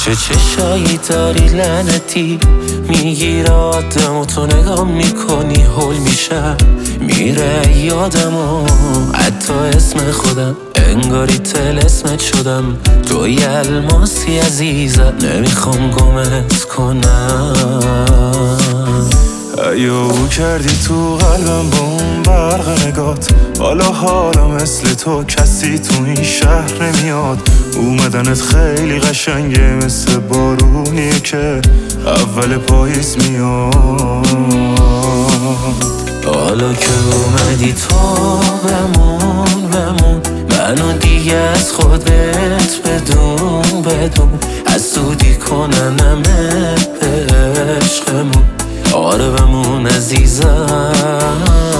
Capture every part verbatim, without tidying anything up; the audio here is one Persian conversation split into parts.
چه چشایی داری لعنتی، میگیره آدم و تو نگاه میکنی هول میشم، میره یادمو حتی اسم خودم، انگاری طلسمت شدم، توی الماسی عزیزم، نمیخوام گمت کنم. ایو کردی تو قلبم با اون برق نگات، حالا حالا مثل تو کسی تو این شهر نمیاد. اومدنت خیلی قشنگه، مثل بارونیه که اول پاییز میاد. حالا که اومدی تو بمون بمون، منو دیگه از خودت بدون بدون، حسودی کننمه به عشقمون، آره بمون عزیزم.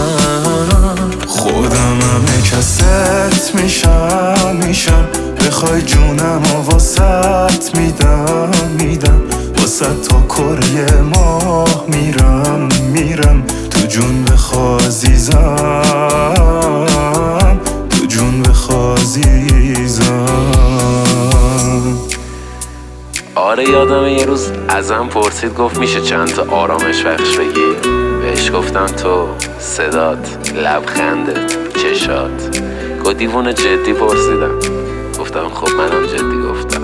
خودم همه کست میشم میشم، بخوای جونم و واسط میدم میدم، واسط تا کره ماه میرم میرم، تو جون بخوا عزیزم، تو جون بخوا عزیزم. آره یادمه یه روز ازم پرسید، گفت میشه چند تا آرامش بخش بگی؟ بهش گفتم تو صدات، لبخندت، چشات. گفت دیوونه جدی پرسیدم؟ گفتم خب منم جدی گفتم.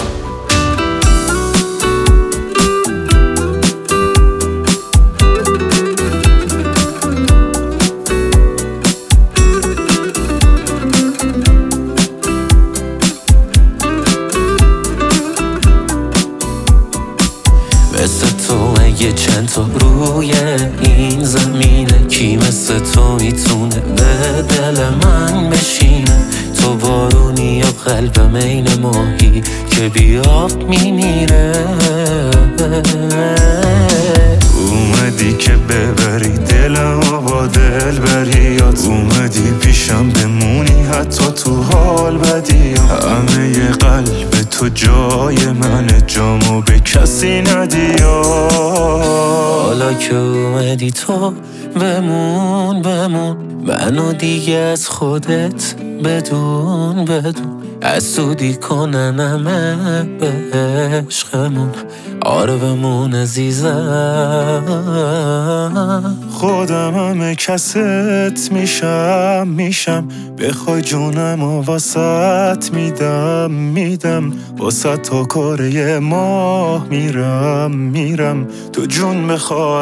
مثل تو اگه چند تا روی این زمینه، کی مثل تو میتونه به دل من بشینه؟ تو بارونی یا قلبم این ماهی که بیاب میمیره. اومدی که ببری دلم و با دل بریات، اومدی پیشم بمونی حتی تو حال بدیات، همه ی قلب تو جای منه، جامو به کسی ندیات. حالا که اومدی تو بمون بمون، منو دیگه از خودت بدون بدون، حسودی کننمه به عشقمون، آره بمون عزیزم. خودم همه کست میشم میشم، بخوای جونم و واسط میدم میدم، واسط تا کره ماه میرم میرم، تو جون بخوا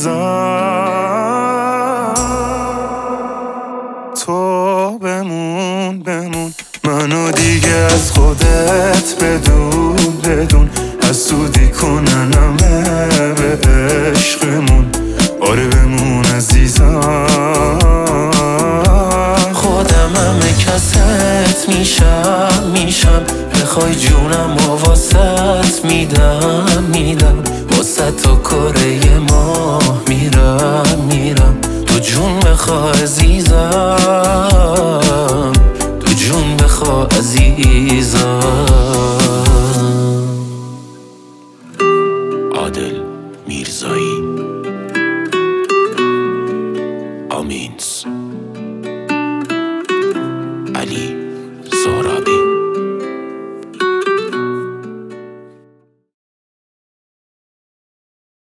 عزیزم. تو بمون بمون، منو دیگه از خودت بدون بدون، حسودی کننمه به عشقمون، آره بمون عزیزم. خودم همه کست میشم میشم، بخوای جونم و واسط میدم میدم، واسط تا کره ماه میرم میرم، تو جون بخوا عزیزم، تو جون بخوا عزیزم.